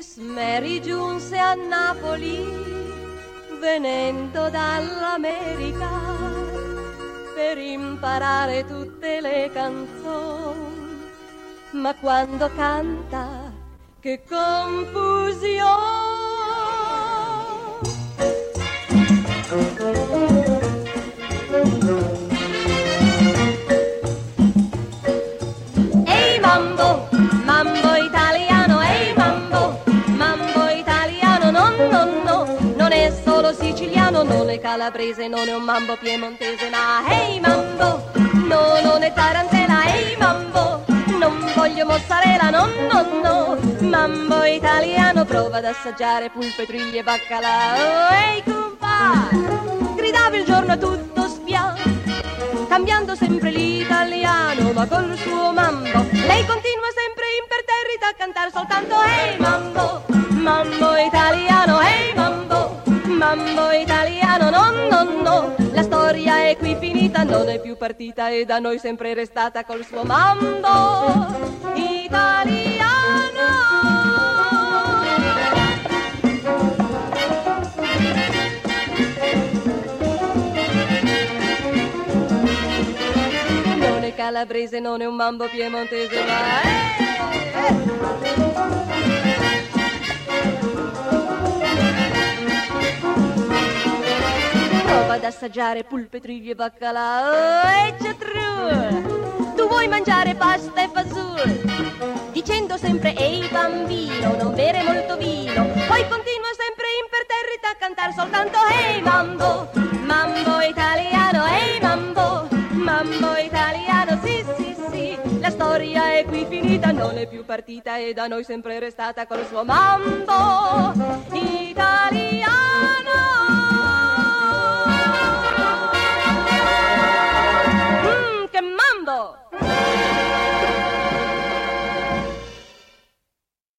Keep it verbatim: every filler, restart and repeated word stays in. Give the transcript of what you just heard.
Miss Mary giunse a Napoli venendo dall'America per imparare tutte le canzoni, ma quando canta che confusione. Ehi mambo, mambo italiano, ehi mambo, mambo italiano, no, no, no, non è solo siciliano, non è calabrese, non è un mambo piemontese, ma ehi mambo, no, non è tarantella, ehi mambo, non voglio mozzarella, no, no, no, mambo italiano, prova ad assaggiare pulpe, triglie e baccalà. Ehi cumpa, gridava il giorno tutto spiano, cambiando sempre l'italiano, ma col suo mambo lei continua sempre imperterrita a cantare soltanto ehi mambo, mambo italiano, ehi mambo, mambo italiano, no, no, no, la storia è qui finita, non è più partita e da noi sempre restata col suo mambo italiano. Non è calabrese, non è un mambo piemontese, ma è... Prova ad assaggiare pulpe, triglie e baccalà. E c'è true, tu vuoi mangiare pasta e fasul, dicendo sempre ehi bambino, non bere molto vino, poi continua sempre imperterrita a cantare soltanto ehi mambo, mambo italiano, ehi mambo, mambo italiano, sì sì sì, la storia è qui finita, non è più partita e da noi sempre restata col suo mambo italiano.